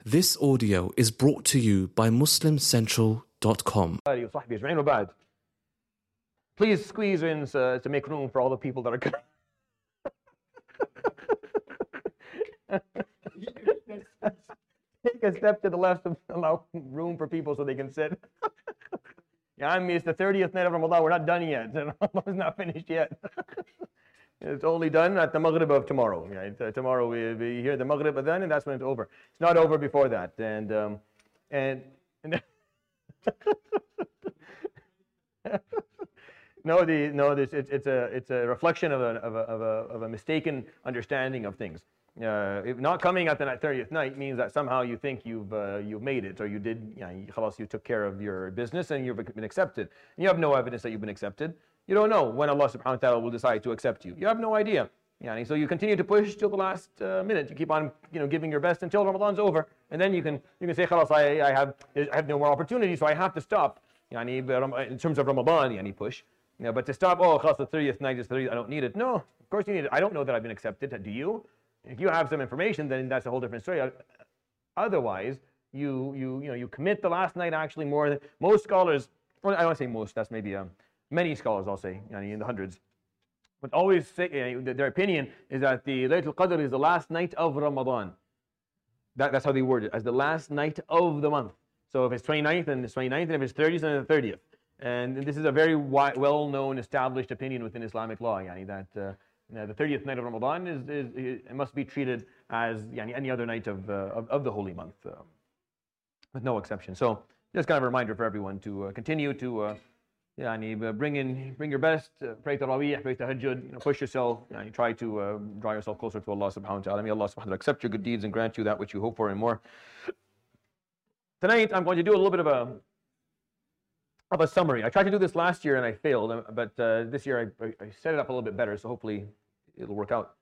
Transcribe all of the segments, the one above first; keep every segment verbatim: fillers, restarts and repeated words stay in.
This audio is brought to you by Muslim Central dot com. Please squeeze in uh, to make room for all the people that are coming. Take a step to the left to allow room for people so they can sit. Yeah, I mean, it's the thirtieth night of Ramadan. We're not done yet. Ramadan's not finished yet. It's only done at the Maghrib of tomorrow. Right? Tomorrow we, we hear the Maghrib adhan, and that's when it's over. It's not over before that. And um, and, and no, the no, this it's it's a it's a reflection of a of a of a, of a mistaken understanding of things. Uh, if not coming at the thirtieth night means that somehow you think you've uh, you've made it, or you did, you know, you, you took care of your business and you've been accepted. And you have no evidence that you've been accepted. You don't know when Allah subhanahu wa ta'ala will decide to accept you. You have no idea. Yani, so you continue to push till the last uh, minute. You keep on, you know, giving your best until Ramadan's over, and then you can you can say, "Khalas, I, I have I have no more opportunity, so I have to stop." Yani, in terms of Ramadan, yani push. You know, but to stop, oh, khalas, the thirtieth night is thirtieth. I don't need it. No, of course you need it. I don't know that I've been accepted. Do you? If you have some information, then that's a whole different story. Otherwise, you you you know you commit the last night actually more than most scholars. Well, I don't want to say most. That's maybe um, many scholars, I'll say, yani in the hundreds. But always say, you know, their opinion is that the Laylatul Qadr is the last night of Ramadan. That, that's how they word it, as the last night of the month. So if it's twenty-ninth, then it's twenty-ninth, and if it's thirtieth, then it's the thirtieth. And this is a very well-known, established opinion within Islamic law, yani that uh, you know, the thirtieth night of Ramadan is, is, is it must be treated as yani, any other night of, uh, of, of the holy month, uh, with no exception. So just kind of a reminder for everyone to uh, continue to uh, yani, bring in, bring your best, uh, pray Taraweeh, pray Tahajjud, you know, push yourself, yani, try to uh, draw yourself closer to Allah subhanahu wa ta'ala. May Allah subhanahu wa ta'ala accept your good deeds and grant you that which you hope for and more. Tonight I'm going to do a little bit of a of a summary. I tried to do this last year and I failed, but uh, this year I, I set it up a little bit better, so hopefully it'll work out.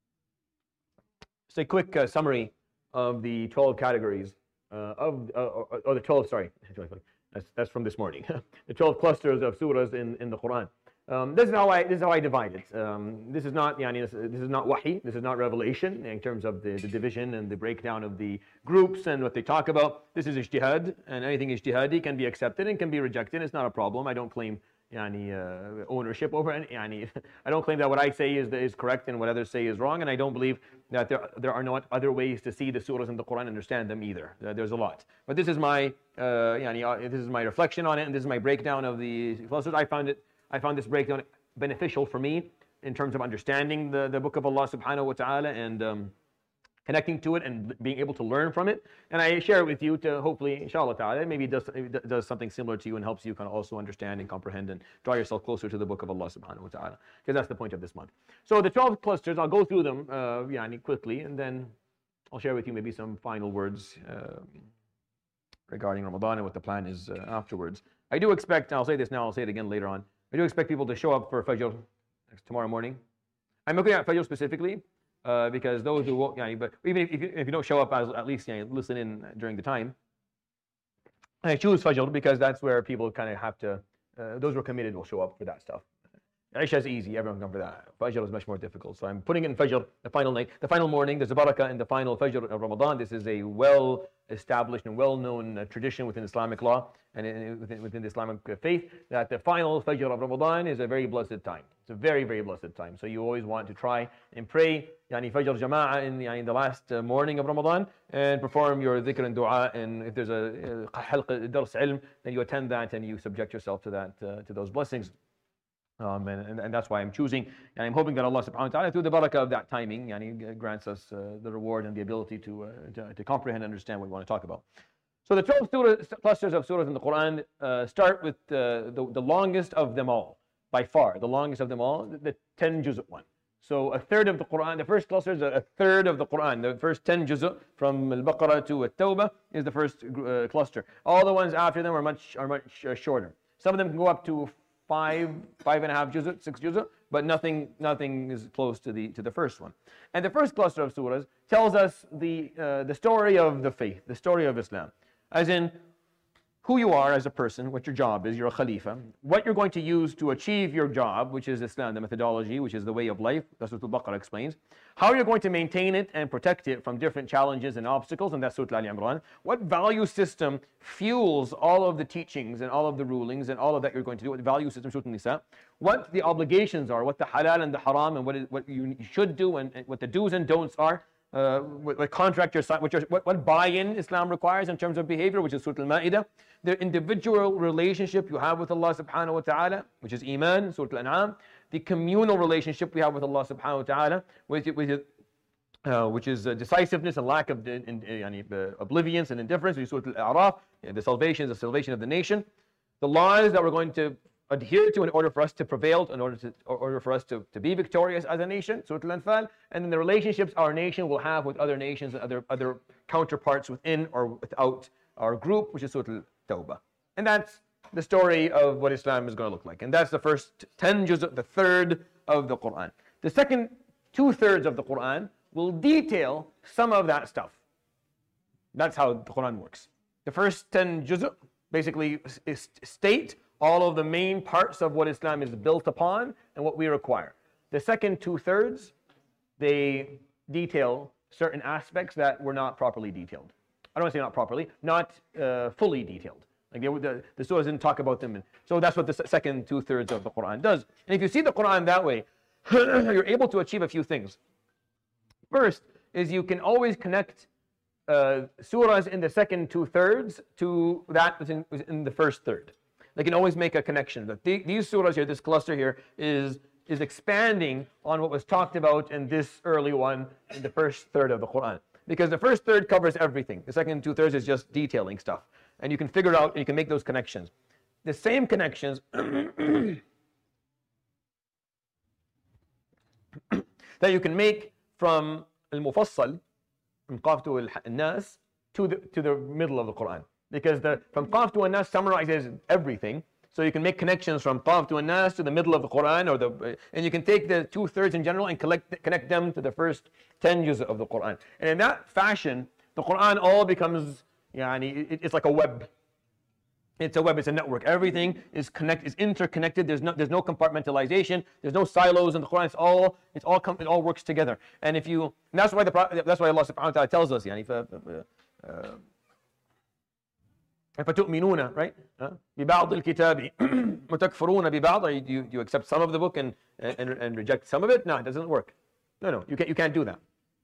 Just a quick uh, summary of the twelve categories uh, of, uh, or, or the twelve, sorry, that's, that's from this morning. The twelve clusters of surahs in, in the Quran. Um, this is how I this is how I divide it. Um, this is not yani, this, this is not wahi. This is not revelation in terms of the, the division and the breakdown of the groups and what they talk about. This is ijtihad, and anything ijtihadi can be accepted and can be rejected. It's not a problem. I don't claim yani, uh, ownership over it. Yani, I don't claim that what I say is is correct and what others say is wrong. And I don't believe that there there are not other ways to see the surahs in the Quran and understand them either. Uh, there's a lot, but this is my uh, yani, uh, this is my reflection on it, and this is my breakdown of the clusters. I found it. I found this breakdown beneficial for me in terms of understanding the, the book of Allah subhanahu wa ta'ala and um, connecting to it and being able to learn from it. And I share it with you to hopefully, inshallah ta'ala, maybe it does, it does something similar to you and helps you kind of also understand and comprehend and draw yourself closer to the book of Allah subhanahu wa ta'ala, because that's the point of this month. So the twelve clusters, I'll go through them uh, yani, quickly, and then I'll share with you maybe some final words uh, regarding Ramadan and what the plan is uh, afterwards. I do expect, I'll say this now, I'll say it again later on, I do expect people to show up for Fajr tomorrow morning. I'm looking at Fajr specifically uh, because those who won't, yeah, but even if, if, you, if you don't show up, at least yeah, listen in during the time. I choose Fajr because that's where people kind of have to, uh, those who are committed will show up for that stuff. Isha is easy, everyone can come for that. Fajr is much more difficult. So I'm putting it in Fajr, the final night, the final morning. There's a barakah in the final Fajr of Ramadan. This is a well-established and well-known uh, tradition within Islamic law and in, within, within the Islamic faith that the final Fajr of Ramadan is a very blessed time. It's a very, very blessed time. So you always want to try and pray yani Fajr Jama'ah in, yani, in the last uh, morning of Ramadan and perform your dhikr and dua. And if there's a halqa dars ilm, then you attend that and you subject yourself to that, uh, to those blessings. Um, and, and that's why I'm choosing, and I'm hoping that Allah subhanahu wa ta'ala, through the barakah of that timing, yani, grants us uh, the reward and the ability to, uh, to, to comprehend and understand what we want to talk about. So the twelve surah, clusters of surahs in the Quran uh, start with uh, the, the longest of them all, by far, the longest of them all, the, the ten juz' one. So a third of the Quran, the first cluster is a, a third of the Quran. The first ten juz' from Al-Baqarah to At-Tawbah is the first uh, cluster. All the ones after them are much, are much uh, shorter. Some of them can go up to five, five and a half juz', six juz', but nothing, nothing is close to the to the first one. And the first cluster of surahs tells us the uh, the story of the faith, the story of Islam, as in who you are as a person, what your job is, you're a Khalifa, what you're going to use to achieve your job, which is Islam, the methodology, which is the way of life, that's what Al-Baqarah explains, how you're going to maintain it and protect it from different challenges and obstacles, and that's Surah Al-Imran, what value system fuels all of the teachings and all of the rulings and all of that you're going to do, what value system, Surah Al-Nisa, what the obligations are, what the halal and the haram, and what, is, what you should do, and, and what the do's and don'ts are, Uh, what, what contract you're signing, what, what buy-in Islam requires in terms of behavior, which is Surah Al-Ma'idah, the individual relationship you have with Allah subhanahu wa ta'ala, which is Iman, Surah Al-An'am, the communal relationship we have with Allah subhanahu wa ta'ala, which, which is, uh, which is uh, decisiveness and lack of in, in, in, uh, oblivience and indifference, which is Surah Al-A'raf, yeah, the salvation is the salvation of the nation, the laws that we're going to adhere to in order for us to prevail, in order to, in order for us to, to be victorious as a nation, Surah Al-Anfal, and then the relationships our nation will have with other nations and other, other counterparts within or without our group, which is Surah Al-Tawbah. And that's the story of what Islam is going to look like. And that's the first ten juz, the third of the Quran. The second two-thirds of the Quran will detail some of that stuff. That's how the Quran works. The first ten juz basically state all of the main parts of what Islam is built upon and what we require. The second two-thirds, they detail certain aspects that were not properly detailed. I don't want to say not properly, not uh, fully detailed. Like they, the, the surahs didn't talk about them. And so that's what the second two-thirds of the Quran does. And if you see the Quran that way, you're able to achieve a few things. First is you can always connect uh, surahs in the second two-thirds to that that's in, in the first third. They can always make a connection. That the, these surahs here, this cluster here, is, is expanding on what was talked about in this early one, in the first third of the Quran. Because the first third covers everything. The second two-thirds is just detailing stuff. And you can figure out, and you can make those connections. The same connections that you can make from Al-Mufassal, from Qaf to Al-Nas, to the, to the middle of the Quran. Because the, from Qaf to An-Nas summarizes everything. So you can make connections from Qaf to An-Nas to the middle of the Quran, or the, and you can take the two-thirds in general and collect, connect them to the first ten juz of the Quran. And in that fashion, the Quran all becomes, yani, it, it's like a web. It's a web, it's a network. Everything is connect, is interconnected. There's no, there's no compartmentalization. There's no silos in the Quran. It's all, it's all, it all works together. And if you, and that's why the, that's why Allah subhanahu wa ta'ala tells us, yani, uh, uh, فَتُؤْمِنُونَ, right? بِبَعْضِ الْكِتَابِ وَتَكْفُرُونَ بِبَعْضِ. You, you accept some of the book and, and, and reject some of it? No, it doesn't work. No, no, you can't, you can't do that.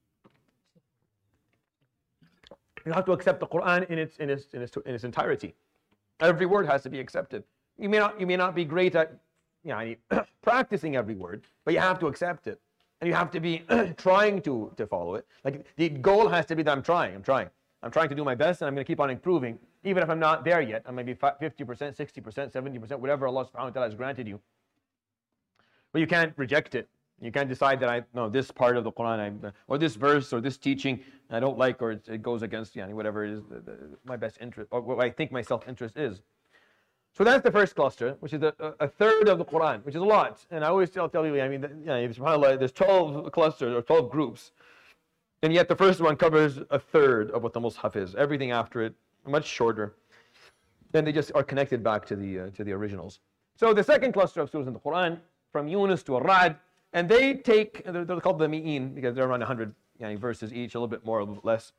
You have to accept the Quran in its, in its, in its, in its entirety. Every word has to be accepted. You may not, you may not be great at, you know, practicing every word, but you have to accept it. And you have to be trying to, to follow it. Like the goal has to be that I'm trying, I'm trying. I'm trying to do my best, and I'm going to keep on improving. Even if I'm not there yet, I might be fifty percent, sixty percent, seventy percent, whatever Allah subhanahu wa ta'ala has granted you. But you can't reject it. You can't decide that I no this part of the Quran, I, or this verse, or this teaching I don't like, or it, it goes against, you know, whatever it is the, the, my best interest, or what I think my self-interest is. So that's the first cluster, which is a, a third of the Quran, which is a lot. And I always tell, tell you, I mean, you know, subhanAllah, there's twelve clusters or twelve groups. And yet the first one covers a third of what the Mus'haf is. Everything after it, much shorter. Then they just are connected back to the, uh, to the originals. So the second cluster of surahs in the Quran, from Yunus to Ar-Ra'd, and they take, they're, they're called the Mi'in, because they're around one hundred you know, verses each, a little bit more, a little bit less.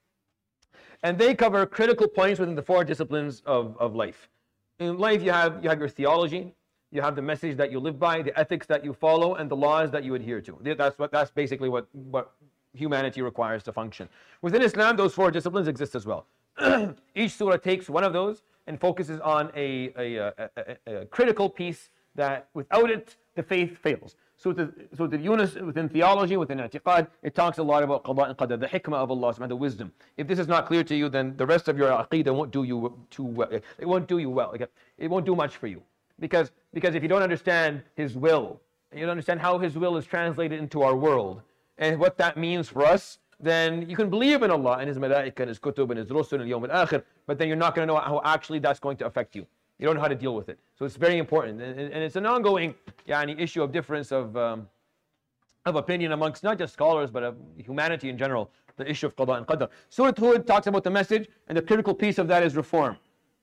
And they cover critical points within the four disciplines of, of life. In life, you have, you have your theology, you have the message that you live by, the ethics that you follow, and the laws that you adhere to. That's, what, that's basically what, what humanity requires to function. Within Islam, those four disciplines exist as well. Each surah takes one of those and focuses on a, a, a, a, a critical piece that without it, the faith fails. So the, so the Yunus, within theology, within i'tiqad, it talks a lot about qada and qadar, the hikmah of Allah, the wisdom. If this is not clear to you, then the rest of your aqidah won't do you too well. It won't do you well. It won't do much for you. Because, because if you don't understand His will, and you don't understand how His will is translated into our world, and what that means for us, then you can believe in Allah and His malaika and His kutub and His rusul and Yawm al-Akhir, but then you're not going to know how actually that's going to affect you. You don't know how to deal with it. So it's very important. And, and it's an ongoing yani, issue of difference of, um, of opinion amongst not just scholars, but of humanity in general, the issue of qada and qadar. Surah Hud talks about the message, and the critical piece of that is reform.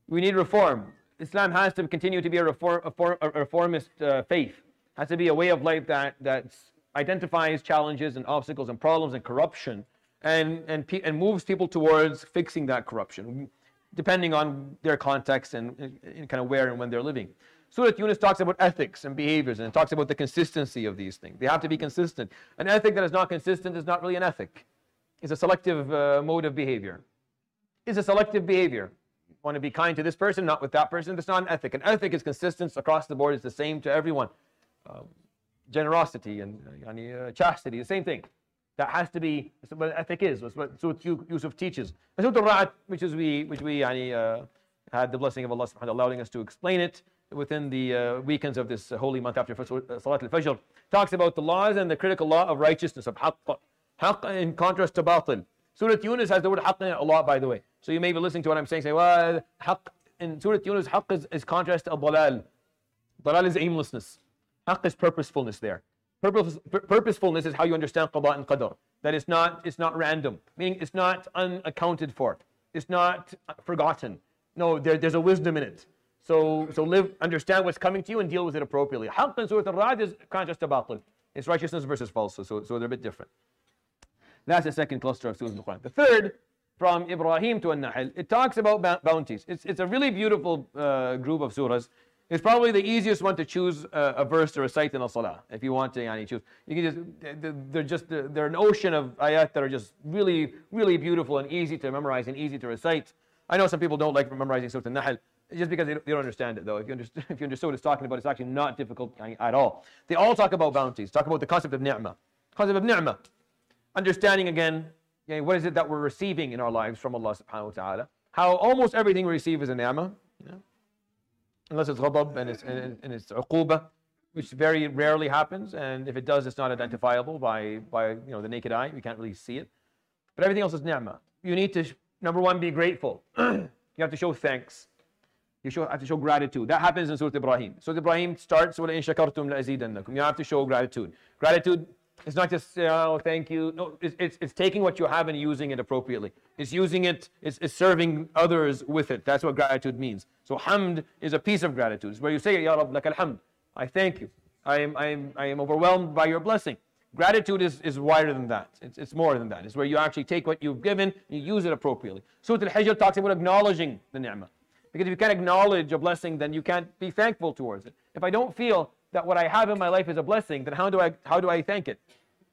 We need reform. Islam has to continue to be a, reform, a, for, a reformist uh, faith. It has to be a way of life that, that identifies challenges and obstacles and problems and corruption and, and, and moves people towards fixing that corruption, depending on their context and, and, and kind of where and when they're living. Surah Yunus talks about ethics and behaviors, and it talks about the consistency of these things. They have to be consistent. An ethic that is not consistent is not really an ethic. It's a selective uh, mode of behavior. It's a selective behavior. You want to be kind to this person, not with that person. That's not an ethic. An ethic is consistent across the board. It's the same to everyone. Um, generosity and uh, chastity, the same thing. That has to be what ethic is. That's what Surah Yusuf teaches. And Surah Al-Ra'd, which is we, which we yani, uh, had the blessing of Allah subhanahu wa ta'ala allowing us to explain it within the uh, weekends of this uh, holy month after Salat al-Fajr, talks about the laws and the critical law of righteousness, of haqq. Haqq in contrast to batil. Surah Yunus has the word haqq in it a lot, by the way. So you may be listening to what I'm saying, say, well, haqq in Surah Yunus, haqq is, is contrast to dalal. Dalal is aimlessness. Haqq is purposefulness there. Purpose, purposefulness is how you understand qada and qadar. That it's not, it's not random, meaning it's not unaccounted for. It's not forgotten. No, there, there's a wisdom in it. So, so live, understand what's coming to you and deal with it appropriately. Haqq in Surah Al-Ra'd is contrast to batil. It's righteousness versus falsehood, so, so they're a bit different. That's the second cluster of Surah Al-Quran. The third, from Ibrahim to An-Nahl, it talks about bounties. It's, it's a really beautiful uh, group of surahs. It's probably the easiest one to choose uh, a verse to recite in a salah, if you want to yani, choose. You can just, they're just, they're an ocean of ayat that are just really, really beautiful and easy to memorize and easy to recite. I know some people don't like memorizing Surah Al-Nahl, just because they don't, they don't understand it, though. If you, understand, if you understood what it's talking about, it's actually not difficult at all. They all talk about bounties, talk about the concept of ni'mah. Concept of ni'mah. Understanding again, you know, what is it that we're receiving in our lives from Allah subhanahu wa ta'ala. How almost everything we receive is a ni'mah. You know? Unless it's ghadab and it's, and, and it's uquba, which very rarely happens. And if it does, it's not identifiable by, by you know, the naked eye. We can't really see it. But everything else is ni'mah. You need to, number one, be grateful. You have to show thanks. You show, have to show gratitude. That happens in Surah Ibrahim. Surah Ibrahim starts with إِن شَكَرْتُمْ لَأَزِيدَنَّكُمْ. You have to show gratitude. Gratitude, it's not just, oh, thank you. No, it's, it's, it's taking what you have and using it appropriately. It's using it, it's, it's serving others with it. That's what gratitude means. So hamd is a piece of gratitude. It's where you say, Ya Rabb, lak alhamd. I thank you. I am, I am, I am overwhelmed by your blessing. Gratitude is, is wider than that. It's, it's more than that. It's where you actually take what you've given, you use it appropriately. Surah Al-Hijr talks about acknowledging the ni'mah. Because if you can't acknowledge a blessing, then you can't be thankful towards it. If I don't feel that what I have in my life is a blessing, then how do I, how do I thank it?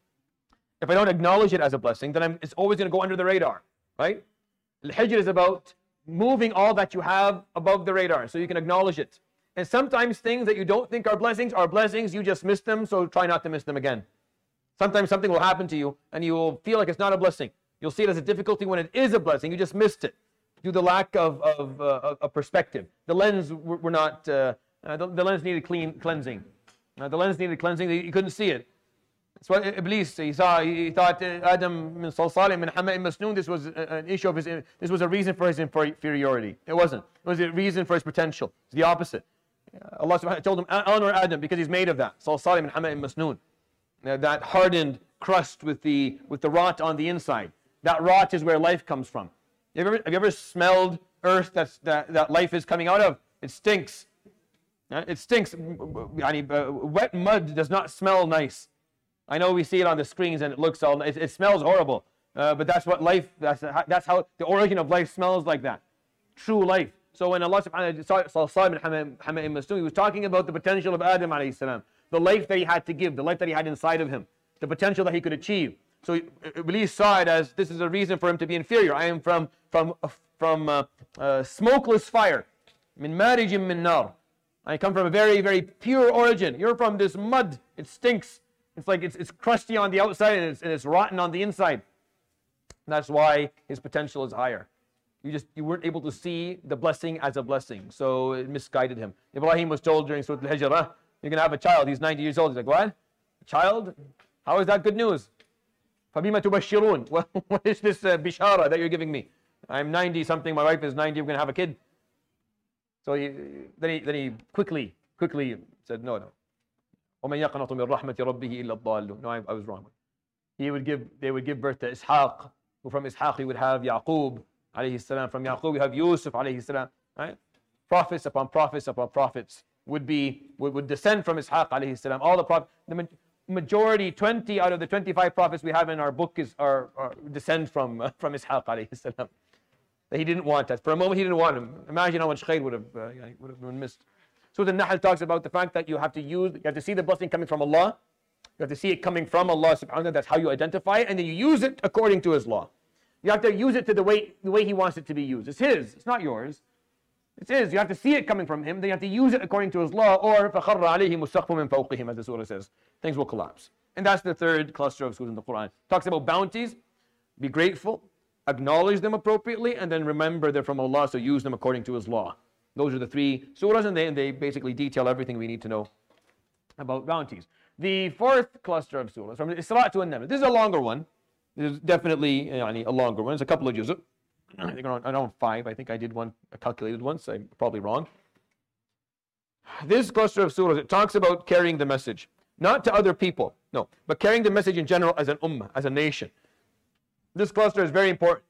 If I don't acknowledge it as a blessing, then I'm, it's always going to go under the radar, right? Al-Hijr is about moving all that you have above the radar so you can acknowledge it. And sometimes things that you don't think are blessings are blessings, you just miss them, so try not to miss them again. Sometimes something will happen to you and you will feel like it's not a blessing. You'll see it as a difficulty when it is a blessing, you just missed it. Due to the lack of, of, uh, of perspective. The lens were, were not, uh, uh, the, the lens needed clean cleansing. Uh, the lens needed cleansing, you couldn't see it. That's what Iblis, he saw, he thought uh, Adam min salsalim min hama'in masnoon, this was an issue of his, this was a reason for his inferiority. It wasn't. It was a reason for his potential. It's the opposite. Uh, Allah subhanahu wa ta'ala told him, honor Adam because he's made of that. Salsalim min hama'in masnoon. Uh, that hardened crust with the, with the rot on the inside. That rot is where life comes from. Have you, ever, have you ever smelled earth that's, that, that life is coming out of? It stinks. Uh, it stinks. Uh, wet mud does not smell nice. I know we see it on the screens and it looks all nice. It, it smells horrible. Uh, but that's what life, that's, that's how the origin of life smells like that. True life. So when Allah subhanahu wa ta'ala, he was talking about the potential of Adam alayhi salam, the life that he had to give, the life that he had inside of him, the potential that he could achieve. So Iblis saw it as this is a reason for him to be inferior. I am from from from uh, uh, smokeless fire, min marijim min nar. I come from a very very pure origin. You're from this mud. It stinks. It's like it's it's crusty on the outside and it's, and it's rotten on the inside. And that's why his potential is higher. You just you weren't able to see the blessing as a blessing, so it misguided him. Ibrahim was told during Surah Al-Hijr, ah, you're gonna have a child. He's ninety years old. He's like, what? A child? How is that good news? فَبِمَ تُبَشِّرُونَ. What is this uh, bishara that you're giving me? I'm ninety something, my wife is ninety, we're going to have a kid. So he, then, he, then he quickly, quickly said, no, no. وَمَنْ يَقْنَطُ مِنْ رَحْمَةِ رَبِّهِ إِلَّا الضَّالُّ. No, I, I was wrong. He would give, they would give birth to Ishaq, who from Ishaq he would have Yaqub, alayhi salam. From Yaqub we have Yusuf, alayhi salam. right? Prophets upon prophets upon prophets would be would, would descend from Ishaq alayhi salam. All the prophets, the ma- majority, twenty out of the twenty-five prophets we have in our book is are, are descend from uh, from Ishaq alayhi salam. That he didn't want that. For a moment, he didn't want him. Imagine how much khair would have uh, would have been missed. So the Nahl talks about the fact that you have to use, you have to see the blessing coming from Allah. You have to see it coming from Allah subhanahu wa ta'ala. That's how you identify it, and then you use it according to His law. You have to use it to the way the way He wants it to be used. It's His. It's not yours. It's His. You have to see it coming from Him. Then you have to use it according to His law. Or فَخَرَّ عَلَيْهِمُ السَّقْفُ مِنْ فَوْقِهِمْ, as the surah says. Things will collapse. And that's the third cluster of surahs in the Quran. Talks about bounties. Be grateful. Acknowledge them appropriately. And then remember they're from Allah, so use them according to His law. Those are the three surahs, and they, and they basically detail everything we need to know about bounties. The fourth cluster of surahs, from Isra to An-Naml. This is a longer one. This is definitely yani, a longer one. It's a couple of juz'. I think around, around five. I think I did one, I calculated once. I'm probably wrong. This cluster of surahs, it talks about carrying the message. Not to other people, no, but carrying the message in general as an ummah, as a nation. This cluster is very important.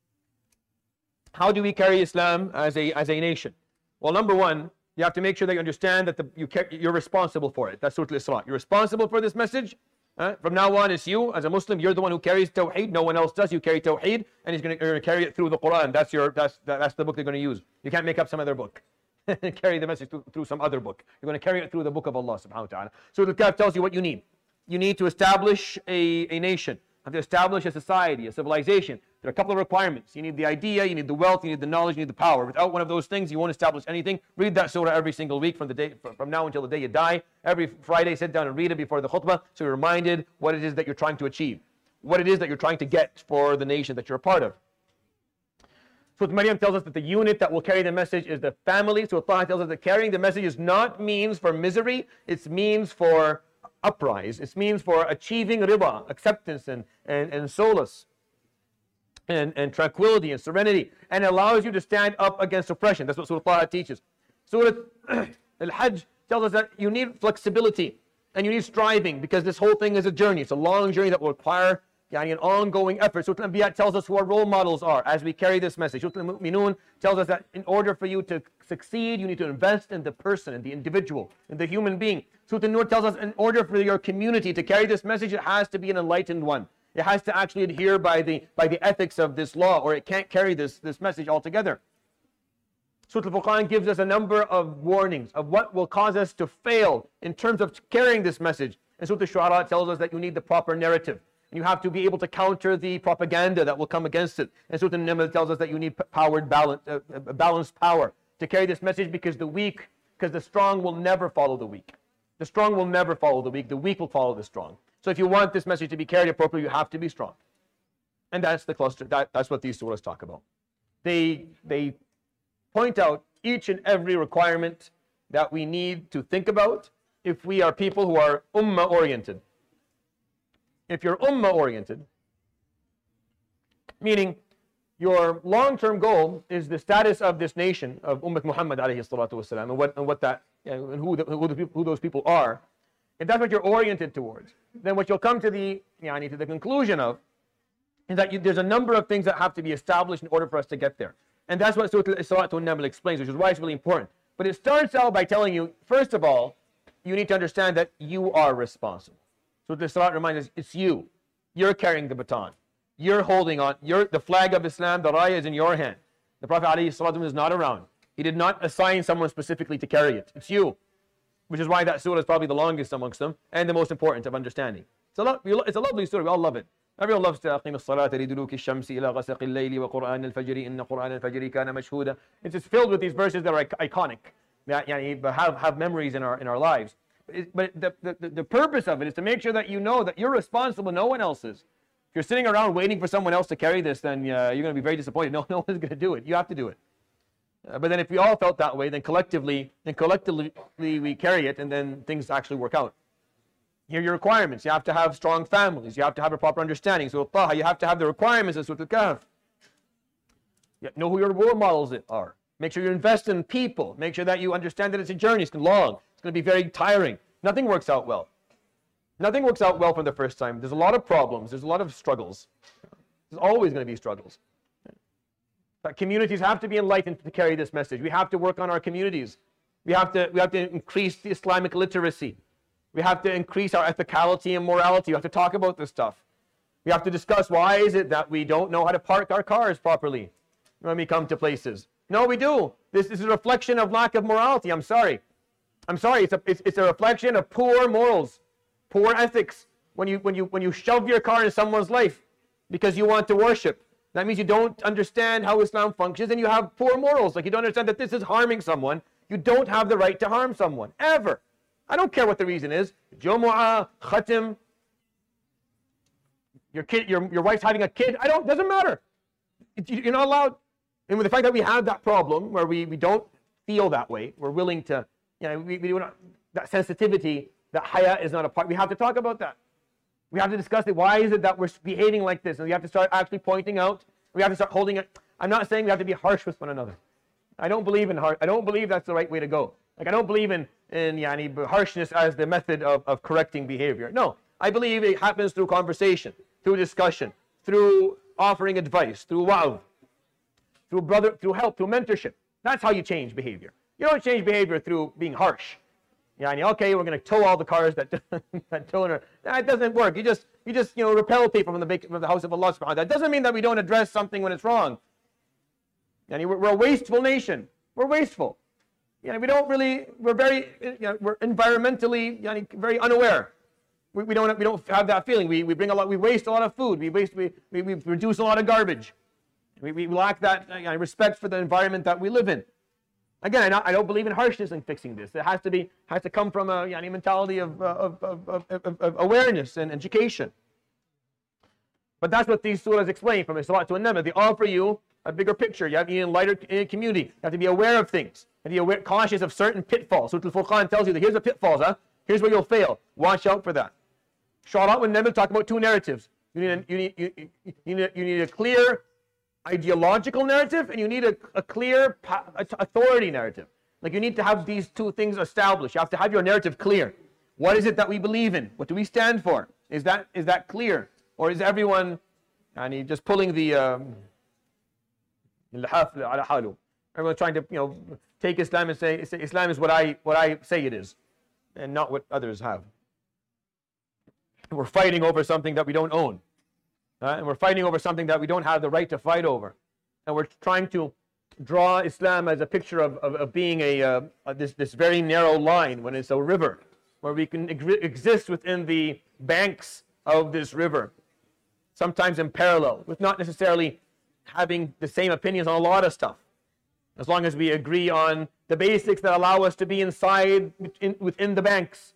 How do we carry Islam as a, as a nation? Well, number one, you have to make sure that you understand that the, you you're responsible for it. That's Surah Al-Isra. You're responsible for this message. Uh, from now on, it's you as a Muslim. You're the one who carries Tawheed. No one else does. You carry Tawheed, and he's gonna, you're going to carry it through the Quran. That's your that's that's the book they're going to use. You can't make up some other book. Carry the message through, through some other book. You're going to carry it through the book of Allah subhanahu wa ta'ala. So the Kahf tells you what you need. You need to establish a, a nation. You have to establish a society, a civilization. There are a couple of requirements. You need the idea, you need the wealth, you need the knowledge, you need the power. Without one of those things, you won't establish anything. Read that surah every single week from the day from now until the day you die. Every Friday, sit down and read it before the khutbah, so you're reminded what it is that you're trying to achieve, what it is that you're trying to get for the nation that you're a part of. So Maryam tells us that the unit that will carry the message is the family. So Allah tells us that carrying the message is not means for misery, it's means for uprise. It means for achieving rida, acceptance and, and, and solace. And, and tranquility and serenity, and allows you to stand up against oppression. That's what Surah Taha teaches. Surah Al-Hajj tells us that you need flexibility and you need striving, because this whole thing is a journey. It's a long journey that will require yani, an ongoing effort. Surah Al-Anbiya tells us who our role models are as we carry this message. Surah Al-Mu'minun tells us that in order for you to succeed, you need to invest in the person, in the individual, in the human being. Surah An-Nur tells us in order for your community to carry this message, it has to be an enlightened one. It has to actually adhere by the by the ethics of this law, or it can't carry this, this message altogether. Surah Al-Furqan gives us a number of warnings of what will cause us to fail in terms of carrying this message. And Surah Al-Shu'ara tells us that you need the proper narrative. And you have to be able to counter the propaganda that will come against it. And Surah An-Naml tells us that you need powered balance, uh, balanced power to carry this message, because the weak, because the strong will never follow the weak. The strong will never follow the weak. The weak will follow the strong. So if you want this message to be carried appropriately, you have to be strong. And that's the cluster. That, that's what these surahs talk about. They, they point out each and every requirement that we need to think about if we are people who are ummah oriented. If you're ummah oriented, meaning your long-term goal is the status of this nation of Ummah Muhammad alayhi salatu wasalam, and what and what that and who the, who, the people, who those people are. If that's what you're oriented towards, then what you'll come to the yani, to the conclusion of is that you, there's a number of things that have to be established in order for us to get there. And that's what Surah Al-Isra to An-Naml explains, which is why it's really important. But it starts out by telling you, first of all, you need to understand that you are responsible. So Al-Isra reminds us, it's you. You're carrying the baton. You're holding on. You're, the flag of Islam, the raya, is in your hand. The Prophet ﷺ is not around. He did not assign someone specifically to carry it. It's you. Which is why that surah is probably the longest amongst them and the most important of understanding. It's a, lo- it's a lovely surah. We all love it. Everyone loves to أقيم الصلاة لدلوك الشمس إلى غسق الليل وقرآن الفجر إن قرآن الفجر كان مشهودا. It's just filled with these verses that are iconic, that yani, have, have memories in our, in our lives. It, but the, the, the purpose of it is to make sure that you know that you're responsible, no one else is. If you're sitting around waiting for someone else to carry this, then uh, you're going to be very disappointed. No, no one's going to do it. You have to do it. Uh, but then if we all felt that way, then collectively, then collectively we carry it, and then things actually work out. Here are your requirements. You have to have strong families. You have to have a proper understanding. So Taha, you have to have the requirements of Surah Al-Kahf. You know who your role models are. Make sure you invest in people. Make sure that you understand that it's a journey. It's long. It's going to be very tiring. Nothing works out well. Nothing works out well from the first time. There's a lot of problems. There's a lot of struggles. There's always going to be struggles. That communities have to be enlightened to carry this message. We have to work on our communities. We have to, we have to increase the Islamic literacy. We have to increase our ethicality and morality. We have to talk about this stuff. We have to discuss why is it that we don't know how to park our cars properly when we come to places. No, we do. This, this is a reflection of lack of morality. I'm sorry. I'm sorry. It's a, it's, it's a reflection of poor morals, poor ethics. When you, when, you, when you shove your car in someone's life because you want to worship, that means you don't understand how Islam functions and you have poor morals. Like you don't understand that this is harming someone. You don't have the right to harm someone, ever. I don't care what the reason is. Jumu'ah, khatim, your kid, your, your wife's having a kid. I don't, doesn't matter. It, you're not allowed. And with the fact that we have that problem where we, we don't feel that way, we're willing to, you know, we, we do not, that sensitivity, that haya is not a part. We have to talk about that. We have to discuss it. Why is it that we're behaving like this? And we have to start actually pointing out. We have to start holding it. I'm not saying we have to be harsh with one another. I don't believe in harsh. I don't believe that's the right way to go. Like I don't believe in in yani, harshness as the method of, of correcting behavior. No, I believe it happens through conversation, through discussion, through offering advice, through wa'd, through brother, through help, through mentorship. That's how you change behavior. You don't change behavior through being harsh. Yani, okay, we're going to tow all the cars that that tow. That doesn't work. You just you just you know repel people from the from the house of Allah subhanahu wa ta'ala. That doesn't mean that we don't address something when it's wrong. Yani, we're, we're a wasteful nation. We're wasteful. You know, we don't really, we're very, you know, we're environmentally you know, very unaware. We, we don't we don't have that feeling. We, we bring a lot, we waste a lot of food. We waste, we, we, we produce a lot of garbage. We, we lack that you know, respect for the environment that we live in. Again, I don't, I don't believe in harshness in fixing this. It has to be, has to come from a you know, mentality of, of, of, of, of, of awareness and education. But that's what these surahs explain from Isra to An-Naml. They offer you a bigger picture. You have to be in a lighter community. You have to be aware of things. You have to be aware, cautious of certain pitfalls. Surah Al-Furqan tells you that here's the pitfalls, huh? Here's where you'll fail. Watch out for that. Shu'ara and Naml talk about two narratives. You need, a, you, need, you, you, need a, you need a clear ideological narrative and you need a, a clear authority narrative. Like you need to have these two things established. You have to have your narrative clear. What is it that we believe in? What do we stand for? Is that is that clear? Or is everyone and just pulling the um, everyone's trying to you know take Islam and say Islam is what I what I say it is, and not what others have. We're fighting over something that we don't own, uh, and we're fighting over something that we don't have the right to fight over, and we're trying to draw Islam as a picture of of, of being a, uh, a this this very narrow line when it's a river, where we can ex exist within the banks of this river, sometimes in parallel, with not necessarily having the same opinions on a lot of stuff, as long as we agree on the basics that allow us to be inside, in, within the banks.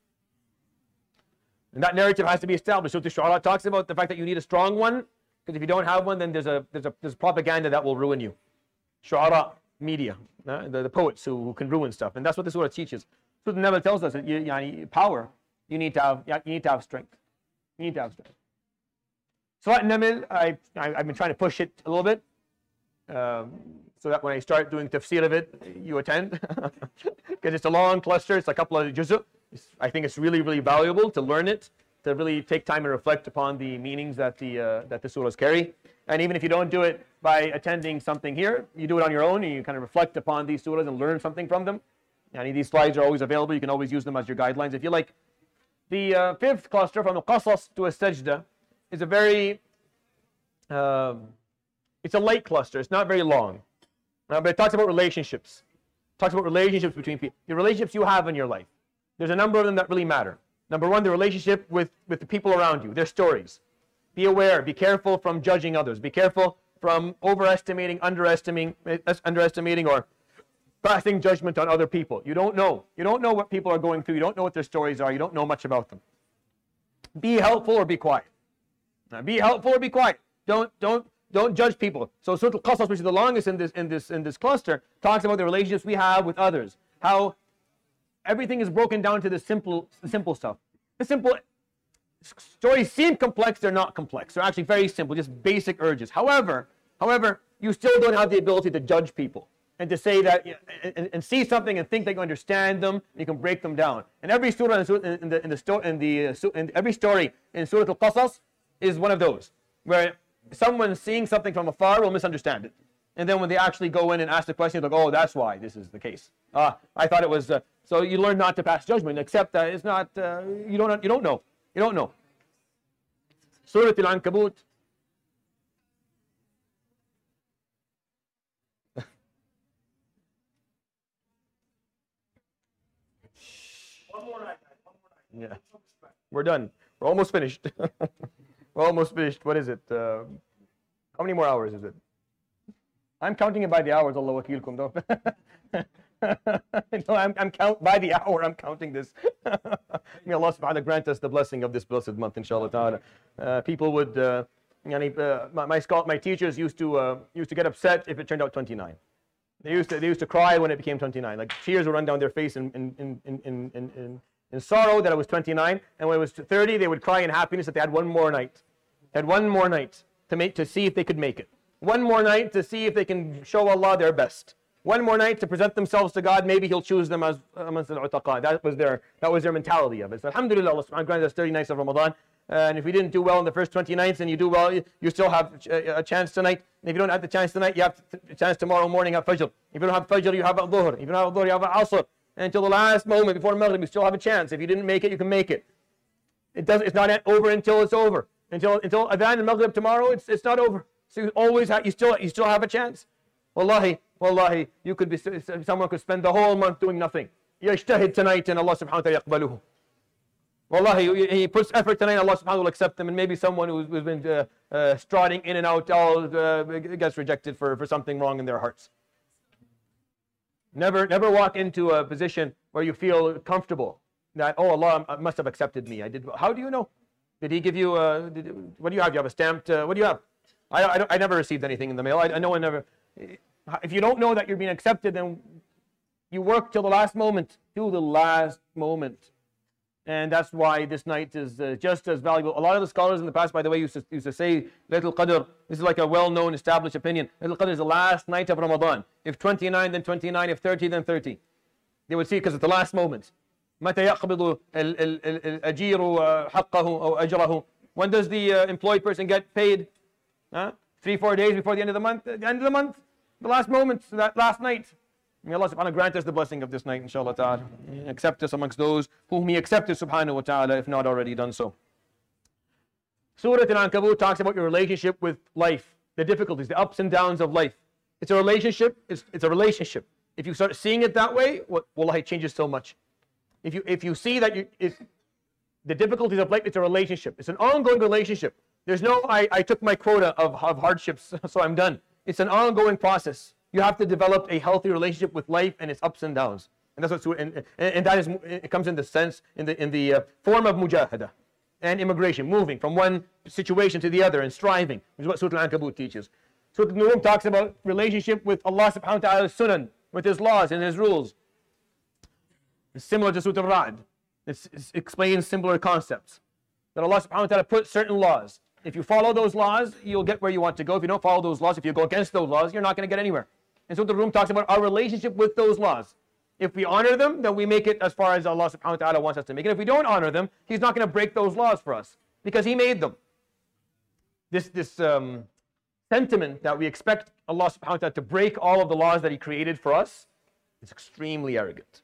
And that narrative has to be established. So the Shu'ara talks about the fact that you need a strong one, because if you don't have one, then there's a there's a there's propaganda that will ruin you. Shu'ara, media, uh, the, the poets who, who can ruin stuff, and that's what the surah teaches. So the Naml tells us that you, you, power, you need to have you need to have strength. You need to have strength. So at Naml, I, I, I've been trying to push it a little bit, um, so that when I start doing tafsir of it, you attend. Because it's a long cluster, it's a couple of juz'. I think it's really, really valuable to learn it, to really take time and reflect upon the meanings that the, uh, that the surahs carry. And even if you don't do it by attending something here, you do it on your own, and you kind of reflect upon these surahs and learn something from them. And these slides are always available. You can always use them as your guidelines if you like. The uh, fifth cluster, from Al-Qasas to As-Sajda, is a very, um, it's a light cluster. It's not very long. Uh, but it talks about relationships. It talks about relationships between people. The relationships you have in your life. There's a number of them that really matter. Number one, the relationship with, with the people around you, their stories. Be aware, be careful from judging others. Be careful from overestimating, underestimating, underestimating or passing judgment on other people. You don't know. You don't know what people are going through. You don't know what their stories are. You don't know much about them. Be helpful or be quiet. Now, be helpful or be quiet. Don't don't don't judge people. So Surah Al-Qasas, which is the longest in this in this in this cluster, talks about the relationships we have with others. How everything is broken down to the simple the simple stuff. The simple stories seem complex. They're not complex. They're actually very simple, just basic urges. However, however, you still don't have the ability to judge people and to say that and, and see something and think that you understand them. And you can break them down. And every surah in the in the in the, sto in the uh, in every story in Surah Al-Qasas is one of those, where someone seeing something from afar will misunderstand it. And then when they actually go in and ask the question, like, oh, that's why this is the case. Uh, I thought it was, uh, so you learn not to pass judgment, except that it's not, uh, you, don't, you don't know. You don't know. Surah Al-Ankabut. One more night. Yeah. We're done. We're almost finished. We're almost finished. What is it? Uh, how many more hours is it? I'm counting it by the hours, Allah wakilkum, though. No, I'm, I'm count by the hour. I'm counting this. May Allah subhanahu wa ta'ala grant us the blessing of this blessed month, inshallah ta'ala. Uh, people would, uh, uh, my, my, my teachers used to, uh, used to get upset if it turned out twenty-nine. They used to, they used to cry when it became twenty-nine. Like tears would run down their face in, in, in, in, in, in, in sorrow that it was twenty-nine. And when it was thirty, they would cry in happiness that they had one more night. Had one more night to make, to see if they could make it. One more night to see if they can show Allah their best. One more night to present themselves to God. Maybe He'll choose them as amongst al-utaqa. That was their, that was their mentality of it. So alhamdulillah, Allah subhanahu wa ta'ala granted us thirty nights of Ramadan. Uh, and if we didn't do well in the first twenty nights and you do well, you, you still have a, a chance tonight. And if you don't have the chance tonight, you have a chance tomorrow morning at Fajr. If you don't have Fajr, you have al-Dhuhr. If you don't have al-Dhuhr, you have al-Asr. And until the last moment before Maghrib, you still have a chance. If you didn't make it, you can make it. It does, it's not over until it's over. Until until Adhan and Maghrib tomorrow, it's it's not over. So you always have, you still you still have a chance. Wallahi, wallahi, you could be someone could spend the whole month doing nothing. Yajtahid tonight and Allah subhanahu wa ta'ala yaqbaluhu. Wallahi, he puts effort tonight, Allah subhanahu wa ta'ala will accept them, and maybe someone who's, who's been uh, uh, striding in and out all uh, gets rejected for, for something wrong in their hearts. Never never walk into a position where you feel comfortable that, oh, Allah must have accepted me. I did. How do you know? Did He give you? Uh, did, what do you have? You have a stamped. Uh, what do you have? I I, don't, I never received anything in the mail. I, I know I never. If you don't know that you're being accepted, then you work till the last moment. Till the last moment. And that's why this night is uh, just as valuable. A lot of the scholars in the past, by the way, used to, used to say Laylatul Qadr. This is like a well-known, established opinion. Laylatul Qadr is the last night of Ramadan. If twenty-nine, then twenty-nine. If thirty, then thirty. They would see it because it's the last moment. متى يقبض الأجير حقه أو أجره? When does the uh, employed person get paid? Huh? Three, four days before the end of the month. At the end of the month, the last moment, that last night. May Allah subhanahu wa ta'ala grant us the blessing of this night, inshallah ta'ala. Accept us amongst those whom He accepted subhanahu wa ta'ala, if not already done so. Surah Al-Ankabut talks about your relationship with life, the difficulties, the ups and downs of life. It's a relationship, it's, it's a relationship. If you start seeing it that way, wallahi, it changes so much. If you if you see that you, it's, the difficulties of life, it's a relationship. It's an ongoing relationship. There's no, I, I took my quota of, of hardships, so I'm done. It's an ongoing process. You have to develop a healthy relationship with life and its ups and downs. And that's what, and, and that is, it comes in the sense, in the in the uh, form of mujahada and immigration, moving from one situation to the other and striving, which is what Surah Al-Ankabut teaches. Surah Al-Nur talks about relationship with Allah subhanahu wa ta'ala's sunan, with His laws and His rules. It's similar to Surah Al-Ra'd. It explains similar concepts. That Allah subhanahu wa ta'ala put certain laws. If you follow those laws, you'll get where you want to go. If you don't follow those laws, if you go against those laws, you're not going to get anywhere. And so the room talks about our relationship with those laws. If we honor them, then we make it as far as Allah subhanahu wa ta'ala wants us to make it. If we don't honor them, He's not going to break those laws for us because He made them. This, this um, sentiment that we expect Allah subhanahu wa ta'ala to break all of the laws that He created for us is extremely arrogant.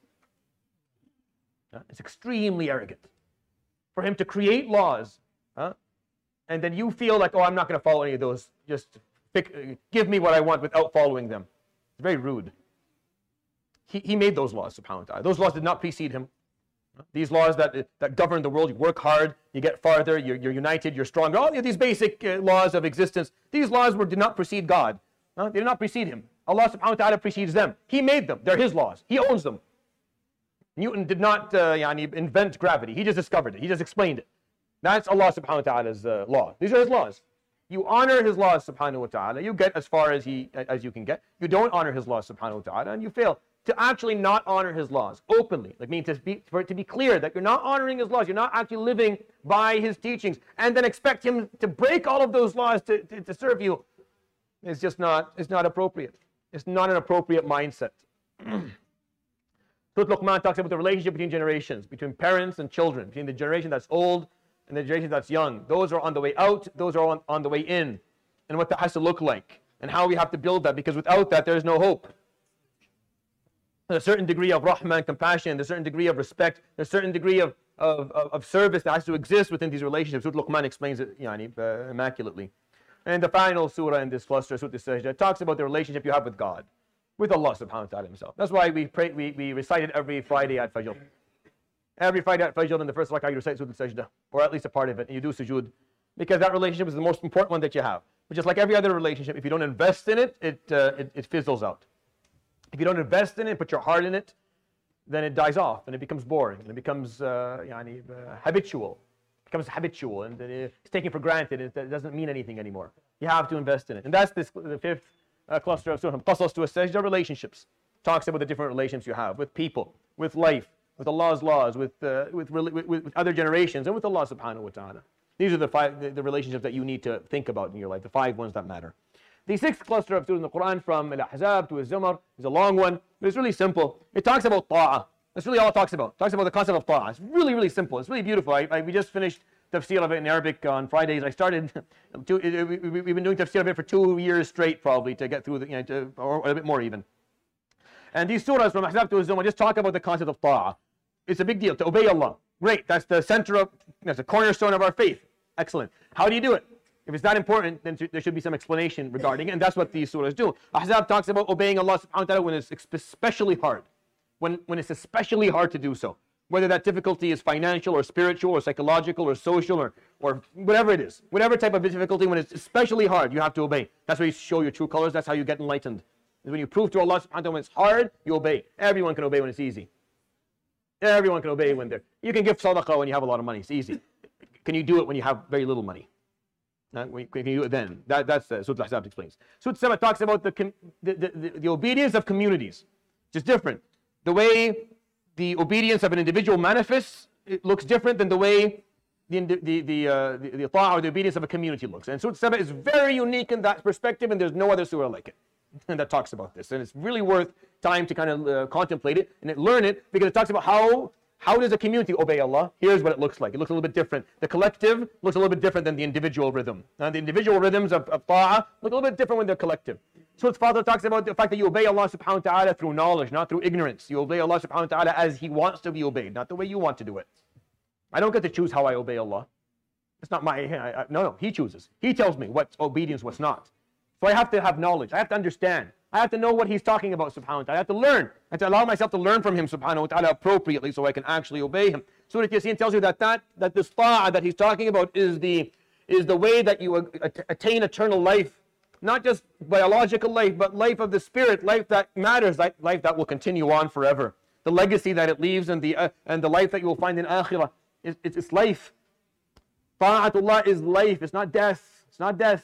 It's extremely arrogant. For Him to create laws, huh? And then you feel like, oh, I'm not going to follow any of those. Just pick, give me what I want without following them. It's very rude. He, he made those laws, subhanahu wa ta'ala. Those laws did not precede Him. These laws that, that govern the world, you work hard, you get farther, you're, you're united, you're stronger. All these basic uh, laws of existence, these laws were, did not precede God. Huh? They did not precede Him. Allah subhanahu wa ta'ala precedes them. He made them. They're His laws. He owns them. Newton did not uh, yani, invent gravity. He just discovered it. He just explained it. That's Allah subhanahu wa ta'ala's uh, law. These are His laws. You honor His laws subhanahu wa ta'ala, you get as far as he as you can get. You don't honor His laws subhanahu wa ta'ala, and you fail. To actually not honor His laws openly, like mean to be, for it to be clear that you're not honoring His laws, you're not actually living by His teachings, and then expect Him to break all of those laws to, to, to serve you, it's just not, it's not appropriate. It's not an appropriate mindset. Surah Luqman talks about the relationship between generations, between parents and children, between the generation that's old and the generation that's young. Those are on the way out, those are on, on the way in, and what that has to look like. and how we have to build that, because without that, there is no hope. There's a certain degree of rahmah and compassion, there's a certain degree of respect, there's a certain degree of, of, of, of service that has to exist within these relationships. Surah Luqman explains it yani, uh, immaculately. And the final surah in this cluster, Surah Al-Sajdah, talks about the relationship you have with God, with Allah subhanahu wa ta'ala himself. That's why we pray, we, we recite it every Friday at Fajr. Every Friday at Fajr in the first rak'ah you recite Surah Al-Sajdah, or at least a part of it, and you do sujood. Because that relationship is the most important one that you have. But just like every other relationship, if you don't invest in it, it, uh, it, it fizzles out. If you don't invest in it, put your heart in it, then it dies off, and it becomes boring, and it becomes uh, yani, uh, habitual. It becomes habitual, and it's taken for granted, and it doesn't mean anything anymore. You have to invest in it. And that's this, the fifth uh, cluster of Surah, Qasas to As-Sajdah, relationships. Talks about the different relationships you have with people, with life, with Allah's laws, with, uh, with, with, with other generations, and with Allah subhanahu wa ta'ala. These are the five the, the relationships that you need to think about in your life, the five ones that matter. The sixth cluster of surah in the Quran, from Al-Ahzab to Al-Zumar, is a long one, but it's really simple. It talks about ta'ah. That's really all it talks about. It talks about the concept of ta'ah. It's really, really simple. It's really beautiful. I, I, we just finished tafsir of it in Arabic on Fridays. I started, to, we, we, we've been doing tafsir of it for two years straight probably to get through, the, you know, to, or, or a bit more even. And these surahs from Ahzab to Al-Zumar just talk about the concept of ta'ah. It's a big deal to obey Allah. Great. That's the center of, that's the cornerstone of our faith. Excellent. How do you do it? If it's that important, then there should be some explanation regarding it, and that's what these surahs do. Ahzab talks about obeying Allah subhanahu wa ta'ala when it's especially hard. When, when it's especially hard to do so. Whether that difficulty is financial or spiritual or psychological or social or, or whatever it is. Whatever type of difficulty, when it's especially hard, you have to obey. That's where you show your true colors. That's how you get enlightened. When you prove to Allah subhanahu wa ta'ala when it's hard, you obey. Everyone can obey when it's easy. Everyone can obey when they're... You can give sadaqah when you have a lot of money. It's easy. Can you do it when you have very little money? Uh, can you do it then? That, that's uh, Surah Al-Ahzab explains. Surah Al-Sabah talks about the, the, the, the obedience of communities, which is different. The way the obedience of an individual manifests, it looks different than the way the the the uh, the, the ta'ah or the obedience of a community looks. And Surah Al-Sabah is very unique in that perspective, and there's no other surah like it and that talks about this. And it's really worth time to kind of uh, contemplate it and learn it, because it talks about how How does a community obey Allah? Here's what it looks like. It looks a little bit different. The collective looks a little bit different than the individual rhythm. Now, the individual rhythms of, of ta'ah look a little bit different when they're collective. So its father talks about the fact that you obey Allah subhanahu wa ta'ala through knowledge, not through ignorance. You obey Allah subhanahu wa ta'ala as He wants to be obeyed, not the way you want to do it. I don't get to choose how I obey Allah. It's not my, I, I, no, no, He chooses. He tells me what's obedience, what's not. So I have to have knowledge. I have to understand. I have to know what He's talking about subhanahu wa ta'ala. I have to learn. I have to allow myself to learn from Him subhanahu wa ta'ala appropriately so I can actually obey Him. Surah Yasin tells you that, that, that this ta'ah that He's talking about is the, is the way that you attain eternal life. Not just biological life, but life of the spirit, life that matters, life, life that will continue on forever. The legacy that it leaves and the, uh, and the life that you will find in akhirah, it's, it's, it's life. Ta'atullah is life, it's not death. It's not death.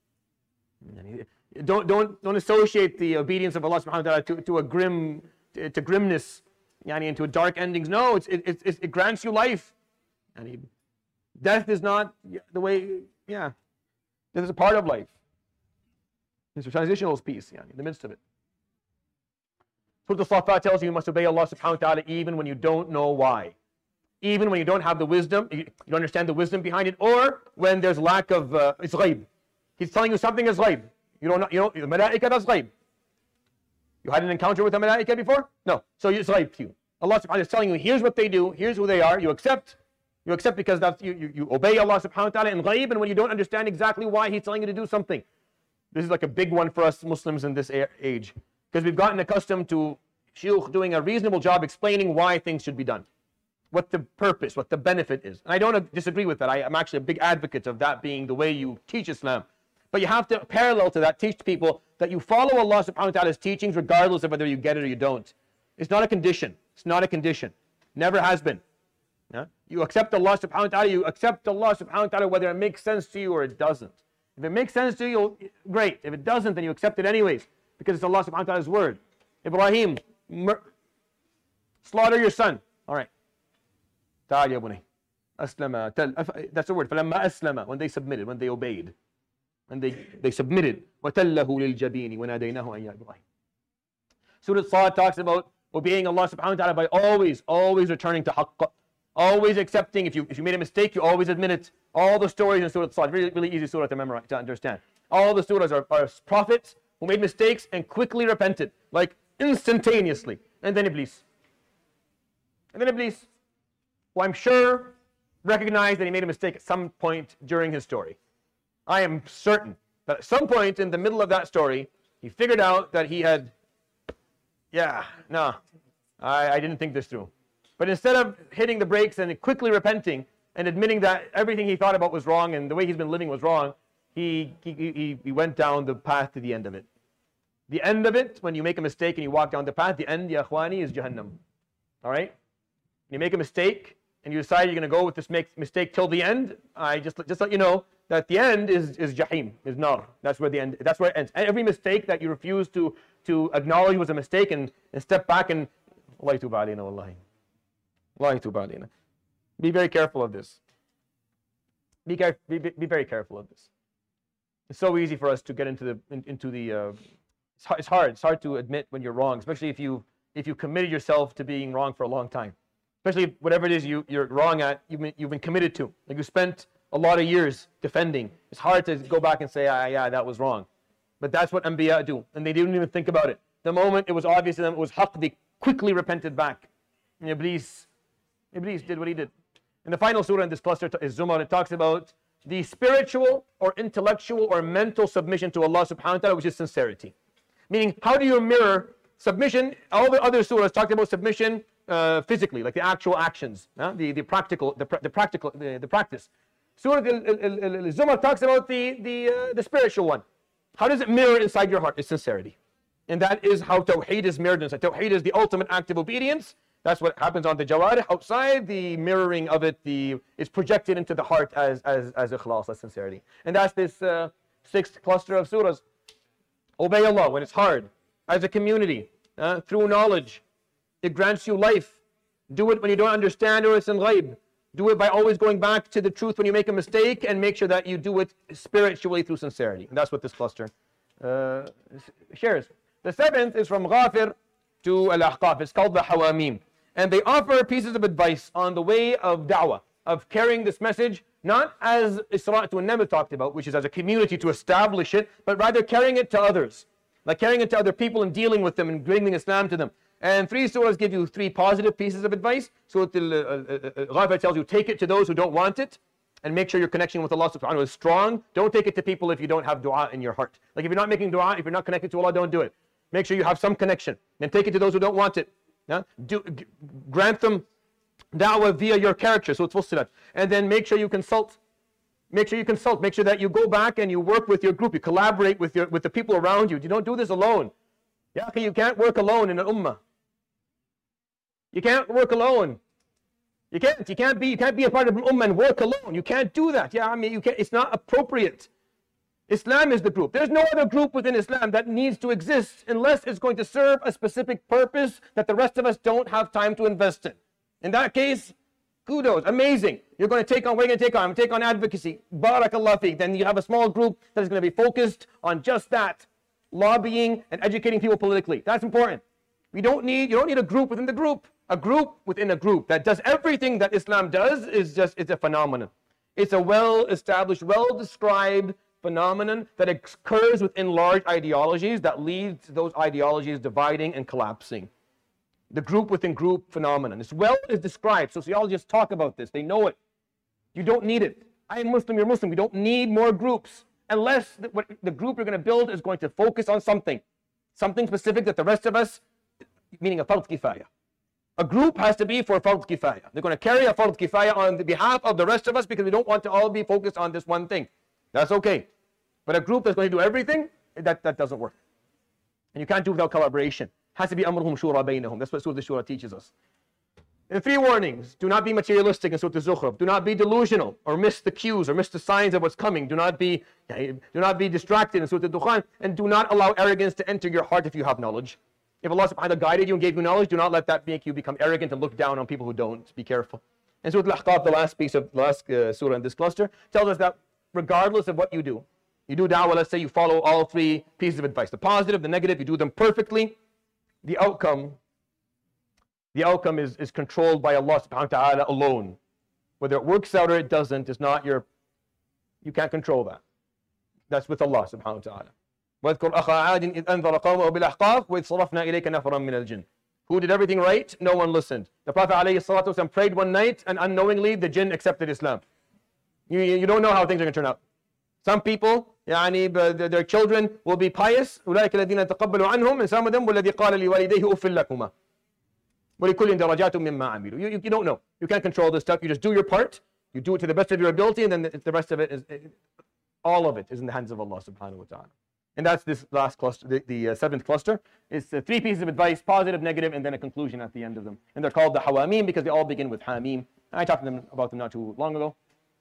Don't, don't, don't associate the obedience of Allah subhanahu wa ta'ala to, to a grim, to, to grimness, yani, and to dark endings. No, it's, it, it, it grants you life. Yani, death is not the way, yeah, death is a part of life. It's a transitional piece, yani, in the midst of it. Surah Al-Safat tells you you must obey Allah subhanahu wa ta'ala even when you don't know why. Even when you don't have the wisdom, you don't understand the wisdom behind it, or when there's lack of, uh, it's ghaib. He's telling you something is ghaib. You don't know, you know, the malaika does ghaib. You had an encounter with the malaika before? No. So it's ghaib to you. Allah subhanahu wa ta'ala is telling you, here's what they do, here's who they are, you accept. You accept because that's, you, you, you obey Allah subhanahu wa ta'ala in ghaib, and when you don't understand exactly why He's telling you to do something. This is like a big one for us Muslims in this age. Because we've gotten accustomed to shuyukh doing a reasonable job explaining why things should be done. What the purpose, what the benefit is. And I don't disagree with that. I am actually a big advocate of that being the way you teach Islam. But you have to, parallel to that, teach people that you follow Allah subhanahu wa ta'ala's teachings regardless of whether you get it or you don't. It's not a condition. It's not a condition. Never has been. Yeah? You accept Allah subhanahu wa ta'ala, you accept Allah subhanahu wa ta'ala whether it makes sense to you or it doesn't. If it makes sense to you, great. If it doesn't, then you accept it anyways, because it's Allah subhanahu wa ta'ala's word. Ibrahim, slaughter your son. All right. Ta'al ya bunay. Aslama. That's the word. فَلَمَّا أَسْلَمَ. When they submitted, when they obeyed. And they, they submitted. وَتَلَّهُ لِلْجَبِينِ وَنَادَيْنَاهُ أَن يَا إِبْرَاهِيمُ. Surah Sad talks about obeying Allah subhanahu wa ta'ala by always, always returning to haqq. Always accepting. If you, if you made a mistake, you always admit it. All the stories in Surah Sad. Really, really easy surah to memorize, to understand. All the surahs are, are prophets who made mistakes and quickly repented, like instantaneously. And then Iblis. And then Iblis, who I'm sure recognized that he made a mistake at some point during his story. I am certain that at some point in the middle of that story, he figured out that he had, yeah, no, I, I didn't think this through. But instead of hitting the brakes and quickly repenting and admitting that everything he thought about was wrong and the way he's been living was wrong, he, he, he, he went down the path to the end of it. The end of it, when you make a mistake and you walk down the path, the end, ya akhwani, is Jahannam. All right? When you make a mistake and you decide you're going to go with this make, mistake till the end, I just just let you know that the end is is Jahim, is Nar. That's where the end. That's where it ends. And every mistake that you refuse to to acknowledge was a mistake and, and step back and Wallahi tuba alayna wallahi. Wallahi tuba alayna. Be very careful of this. Be, care, be, be, be very careful of this. It's so easy for us to get into the in, into the. Uh, it's, hard, it's hard. It's hard to admit when you're wrong, especially if you if you committed yourself to being wrong for a long time. Especially whatever it is you, you're wrong at, you've been, you've been committed to. Like you spent a lot of years defending. It's hard to go back and say, ah, yeah, that was wrong. But that's what Anbiya do. And they didn't even think about it. The moment it was obvious to them, it was haqq, they quickly repented back. And Iblis, Iblis did what he did. And the final surah in this cluster is Zumar. It talks about the spiritual or intellectual or mental submission to Allah subhanahu wa ta'ala, which is sincerity. Meaning, how do you mirror submission? All the other surahs talked about submission Uh, physically, like the actual actions, uh, the the practical, the, pr the practical, the, the practice. Surah Al-Zumar talks about the the uh, the spiritual one. How does it mirror inside your heart? It's sincerity, and that is how Tawheed is mirrored inside. Tawheed is the ultimate act of obedience. That's what happens on the Jawarih. Outside, the mirroring of it, the is projected into the heart as as as ikhlas, as sincerity, and that's this uh, sixth cluster of surahs. Obey Allah when it's hard, as a community, uh, through knowledge. It grants you life. Do it when you don't understand or it's in ghaib. Do it by always going back to the truth when you make a mistake, and make sure that you do it spiritually through sincerity. And that's what this cluster uh, shares. The seventh is from Ghafir to Al-Ahqaf. It's called the Hawamim. And they offer pieces of advice on the way of da'wah, of carrying this message, not as Isra to An-Naml talked about, which is as a community to establish it, but rather carrying it to others. Like carrying it to other people and dealing with them and bringing Islam to them. And three surahs give you three positive pieces of advice. Surah Al-Ghafir tells you, take it to those who don't want it, and make sure your connection with Allah subhanahu wa ta'ala is strong. Don't take it to people if you don't have dua in your heart. Like if you're not making dua, if you're not connected to Allah, don't do it. Make sure you have some connection. Then take it to those who don't want it. Yeah? Do, grant them da'wah via your character, so it's fussilat. And then make sure you consult. Make sure you consult. Make sure that you go back and you work with your group. You collaborate with, your, with the people around you. You don't do this alone. Yeah, you can't work alone in an ummah. You can't work alone. You can't. You can't be. You can't be a part of an ummah and work alone. You can't do that. Yeah, I mean, you can't. It's not appropriate. Islam is the group. There's no other group within Islam that needs to exist unless it's going to serve a specific purpose that the rest of us don't have time to invest in. In that case, kudos, amazing. You're going to take on. What are you going to take on? I'm going to take on advocacy. Barakallah feek. Then you have a small group that is going to be focused on just that, lobbying and educating people politically. That's important. We don't need. You don't need a group within the group. A group within a group that does everything that Islam does is just, it's a phenomenon. It's a well-established, well-described phenomenon that occurs within large ideologies that leads to those ideologies dividing and collapsing. The group within group phenomenon. It's well is described. Sociologists talk about this. They know it. You don't need it. I am Muslim, you're Muslim. We don't need more groups unless the, what, the group you're going to build is going to focus on something. Something specific that the rest of us, meaning a fard kifaya. A group has to be for fard kifaya. They're going to carry a fard kifaya on the behalf of the rest of us because we don't want to all be focused on this one thing. That's okay. But a group that's going to do everything, that, that doesn't work. And you can't do it without collaboration. It has to be amruhum shura baynahum. That's what Surah Shura teaches us. And three warnings. Do not be materialistic in Surah Zukhruf. Do not be delusional or miss the cues or miss the signs of what's coming. Do not be, do not be distracted in Surah Dukhan. And do not allow arrogance to enter your heart if you have knowledge. If Allah subhanahu wa ta'ala guided you and gave you knowledge, do not let that make you become arrogant and look down on people who don't. Be careful. And Surah Al-Ahqaf, the last piece of the last uh, surah in this cluster, tells us that regardless of what you do, you do da'wah, let's say you follow all three pieces of advice, the positive, the negative, you do them perfectly, the outcome, the outcome is, is controlled by Allah subhanahu wa ta'ala alone. Whether it works out or it doesn't is not your, you can't control that. That's with Allah subhanahu wa ta'ala. وَاذْكُرْ أَخَا عَادٍ إِذْ أَنذَرَ قَوْمَهُ بِالْأَحْقَافِ وَإِذْ صَرَفْنَا إِلَيْكَ نَفَرًا مِنَ الْجِنِّ. Who did everything right? No one listened. The Prophet ﷺ prayed one night and unknowingly the jinn accepted Islam. You, you don't know how things are going to turn out. Some people, يعني, their children will be pious. أولئك الذين تقبلوا عنهم. And some of them والذي قال لوالديه أُفٍّ لكما ولكل درجات مما عملوا. You, you, you don't know. You can't control this stuff. You just do your part. You do it to the best of your ability, and then the, the rest of it is, all of it is in the hands of Allah subhanahu wa ta'ala. And that's this last cluster, the, the uh, seventh cluster. It's uh, three pieces of advice, positive, negative, and then a conclusion at the end of them. And they're called the Hawamim because they all begin with Hamim. I talked to them about them not too long ago.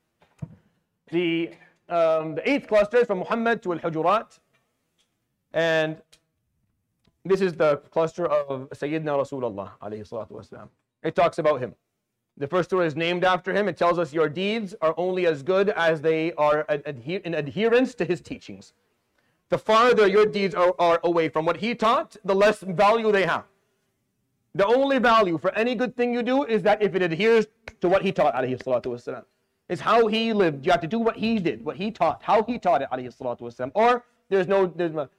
The, um, the eighth cluster is from Muhammad to Al-Hujurat. And this is the cluster of Sayyidina Rasulullah alayhi salatu wasalam. It talks about him. The first surah is named after him. It tells us your deeds are only as good as they are adhe- in adherence to his teachings. The farther your deeds are, are away from what he taught, the less value they have. The only value for any good thing you do is that if it adheres to what he taught, alayhi salatu wasalam. It's how he lived. You have to do what he did, what he taught, how he taught it, alayhi salatu wasalam. Or there's no, there's no,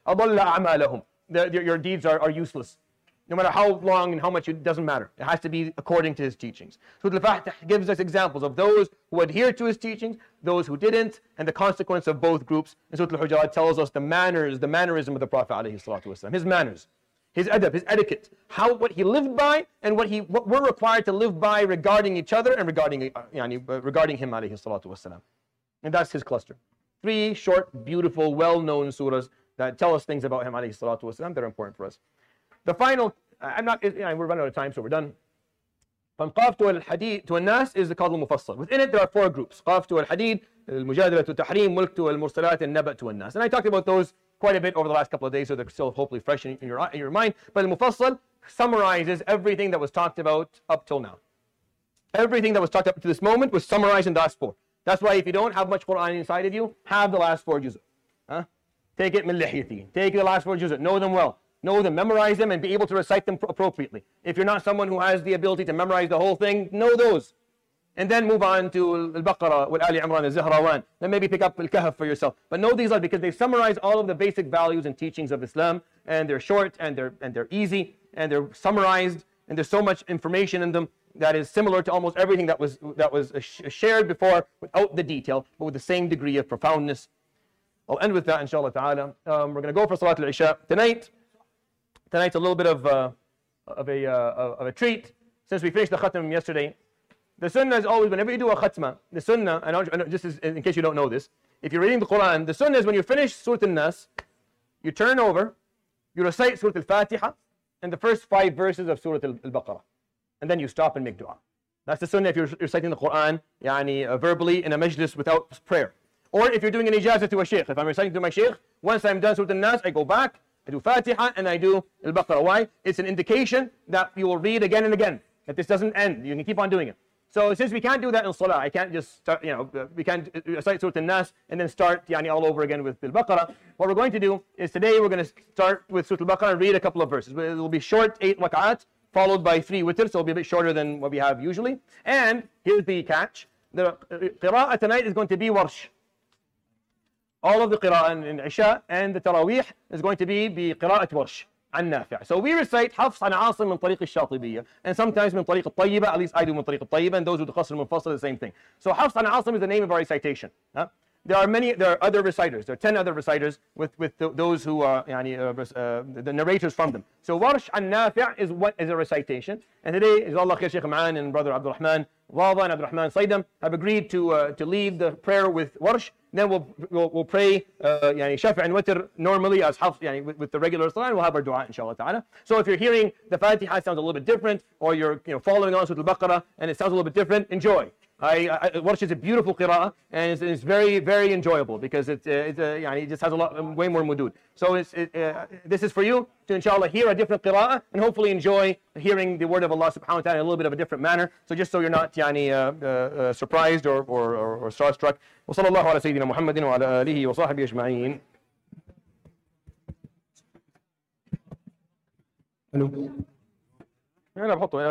your deeds are, are useless. No matter how long and how much, it doesn't matter. It has to be according to his teachings. Surah Al-Fatih gives us examples of those who adhere to his teachings, those who didn't, and the consequence of both groups. And Surah Al-Hujurat tells us the manners, the mannerism of the Prophet ﷺ, his manners, his adab, his etiquette, how what he lived by and what he what we're required to live by regarding each other and regarding uh, yani, uh, regarding him ﷺ. And that's his cluster. Three short, beautiful, well-known surahs that tell us things about him ﷺ that are important for us. The final, I'm not, you know, we're running out of time, so we're done. From Qaf to Al-Hadid to Al-Nas is the called Al-Mufassal. Within it, there are four groups. Qaf to Al-Hadid, Al-Mujadala to Tahrim, Mulk to Al-Mursalat, and Naba to Al-Nas. And I talked about those quite a bit over the last couple of days, so they're still hopefully fresh in, in, your, in your mind. But Al-Mufassal summarizes everything that was talked about up till now. Everything that was talked up to this moment was summarized in the last four. That's why if you don't have much Quran inside of you, have the last four juz'. Huh? Take it min lihiyati. Take the last four juz'. Know them well. Know them, memorize them, and be able to recite them appropriately. If you're not someone who has the ability to memorize the whole thing, know those. And then move on to Al-Baqarah, Al-Ali Imran, Al-Zahrawan. Then maybe pick up Al-Kahf for yourself. But know these are because they summarize all of the basic values and teachings of Islam, and they're short, and they're, and they're easy, and they're summarized, and there's so much information in them that is similar to almost everything that was, that was shared before without the detail, but with the same degree of profoundness. I'll end with that, inshallah ta'ala. Um, we're going to go for Salat al-Isha tonight. Tonight's a little bit of, uh, of, a, uh, of a treat. Since we finished the khatm yesterday, the sunnah is always, whenever you do a khatma, the sunnah, and just in case you don't know this, if you're reading the Quran, the sunnah is when you finish Surah Al-Nas, you turn over, you recite Surah Al-Fatiha, and the first five verses of Surah Al-Baqarah. And then you stop and make dua. That's the sunnah if you're reciting the Quran yani, uh, verbally in a majlis without prayer. Or if you're doing an ijazah to a shaykh. If I'm reciting to my shaykh, once I'm done Surah Al-Nas, I go back, I do Fatiha, and I do Al-Baqarah. Why? It's an indication that you will read again and again, that this doesn't end. You can keep on doing it. So since we can't do that in Salah, I can't just start, you know, we can't recite Surah Al-Nas and then start yani, all over again with Al-Baqarah. What we're going to do is today we're going to start with Surah Al-Baqarah and read a couple of verses. It will be short, eight rak'at, followed by three witr, so it'll be a bit shorter than what we have usually. And here's the catch. The qira'ah tonight is going to be warsh. All of the qira'ah in Isha and the Taraweeh is going to be بقراءة warsh عن نافع. So we recite حفص عن عاصم من طريق الشاطبية, and sometimes من طريق الطيبة, at least I do من طريق الطيبة, and those who do قصر المنفصل the same thing. So حفص عن عاصم is the name of our recitation. Huh? There are many, there are other reciters. There are ten other reciters with, with the, those who are يعني, uh, uh, the narrators from them. So warsh عن نافع is what is a recitation. And today, is Allah Khair Sheikh Ma'an and Brother Abdul Rahman Wada and Abdul Rahman Saidam have agreed to uh, to lead the prayer with warsh. Then we'll, we'll, we'll pray uh, yani shafi' and witr normally as hafs, yani with, with the regular salah, and we'll have our dua inshallah ta'ala. So if you're hearing the Fatiha sounds a little bit different, or you're you know, following on Surah Al-Baqarah and it sounds a little bit different, enjoy. I, I, warsh is a beautiful qira'ah, and it's, it's very, very enjoyable because it, uh, it, uh, yani, it just has a lot, way more mudud. So it's, it, uh, this is for you to inshallah hear a different qira'ah and hopefully enjoy hearing the word of Allah subhanahu wa ta'ala in a little bit of a different manner. So just so you're not yani, uh, uh, surprised or, or, or, or starstruck. وصلى الله على سيدنا محمد وعلى آله وصحبه أجمعين. أنا بحطه